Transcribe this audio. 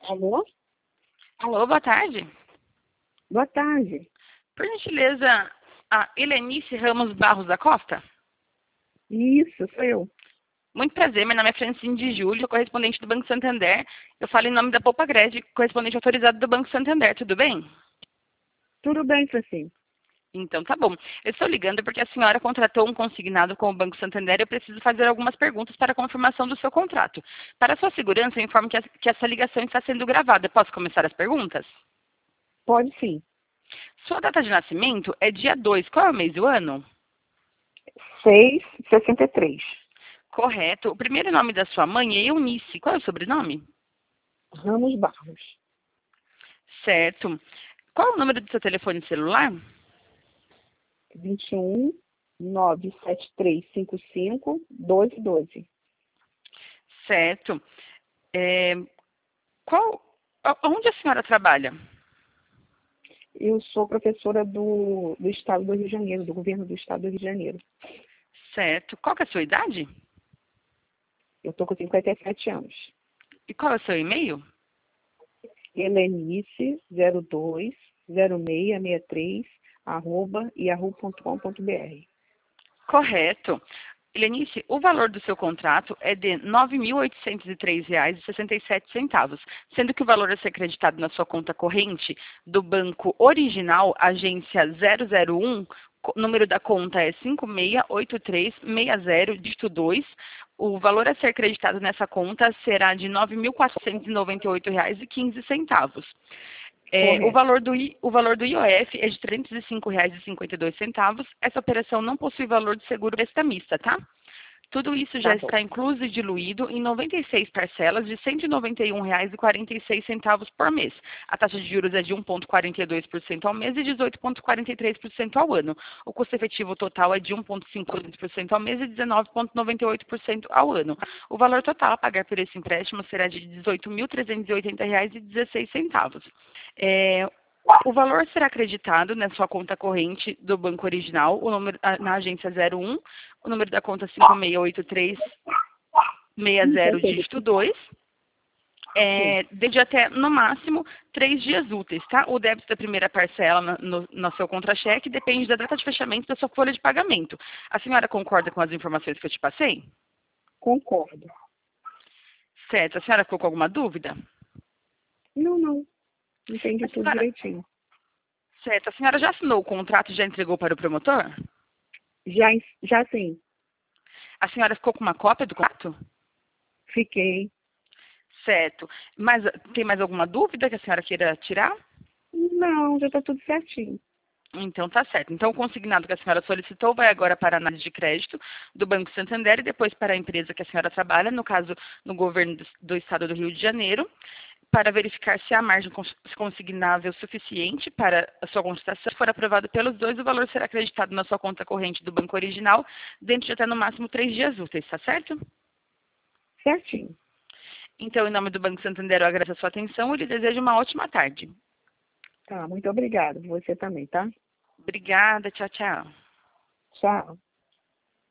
Alô? Alô, boa tarde. Boa tarde. Por gentileza, a Helenice Ramos Barros da Costa? Isso, sou eu. Muito prazer, meu nome é Francine de Júlio, correspondente do Banco Santander. Eu falo em nome da Poupa Gred, correspondente autorizado do Banco Santander, tudo bem? Tudo bem, Francine? Então tá bom. Eu estou ligando porque a senhora contratou um consignado com o Banco Santander e eu preciso fazer algumas perguntas para a confirmação do seu contrato. Para sua segurança, eu informo que essa ligação está sendo gravada. Posso começar as perguntas? Pode sim. Sua data de nascimento é dia 2. Qual é o mês do ano? 6,63. Correto. O primeiro nome da sua mãe é Eunice. Qual é o sobrenome? Ramos Barros. Certo. Qual é o número do seu telefone celular? 21 97355 1212. Certo. É, onde a senhora trabalha? Eu sou professora do Estado do Rio de Janeiro, do governo do Estado do Rio de Janeiro. Certo. Qual que é a sua idade? Eu estou com 57 anos. E qual é o seu e-mail? helenice020663 @yahoo.com.br. Correto. Helenice, o valor do seu contrato é de R$ 9.803,67, sendo que o valor a ser creditado na sua conta corrente do banco original, agência 001, número da conta é 568360, dígito 2. O valor a ser creditado nessa conta será de R$ 9.498,15. Correto. O valor do IOF é de R$ 305,52. Essa operação não possui valor de seguro prestamista, tá? Tudo isso já Tá bom. está incluso e diluído em 96 parcelas de R$ 191,46 por mês. A taxa de juros é de 1,42% ao mês e 18,43% ao ano. O custo efetivo total é de 1,52% ao mês e 19,98% ao ano. O valor total a pagar por esse empréstimo será de R$ 18.380,16. O valor será acreditado na sua conta corrente do banco original, na agência 01, o número da conta 568360, dígito 2, desde até, no máximo, 3 dias úteis, tá? O débito da primeira parcela no seu contra-cheque depende da data de fechamento da sua folha de pagamento. A senhora concorda com as informações que eu te passei? Concordo. Certo. A senhora ficou com alguma dúvida? Não. Entendi A tudo senhora, direitinho. certo. A senhora já assinou o contrato e já entregou para o promotor? Já sim. A senhora ficou com uma cópia do contrato? Fiquei. Certo. Mas tem mais alguma dúvida que a senhora queira tirar? Não, já está tudo certinho. Então tá certo. Então o consignado que a senhora solicitou vai agora para a análise de crédito do Banco Santander e depois para a empresa que a senhora trabalha, no caso no governo do Estado do Rio de Janeiro, para verificar se há margem consignável suficiente para a sua consultação. Se for aprovado pelos dois, o valor será acreditado na sua conta corrente do banco original dentro de até no máximo 3 dias úteis, tá certo? Certinho. Então, em nome do Banco Santander, eu agradeço a sua atenção e lhe desejo uma ótima tarde. Tá, muito obrigada. Você também, tá? Obrigada, tchau, tchau. Tchau.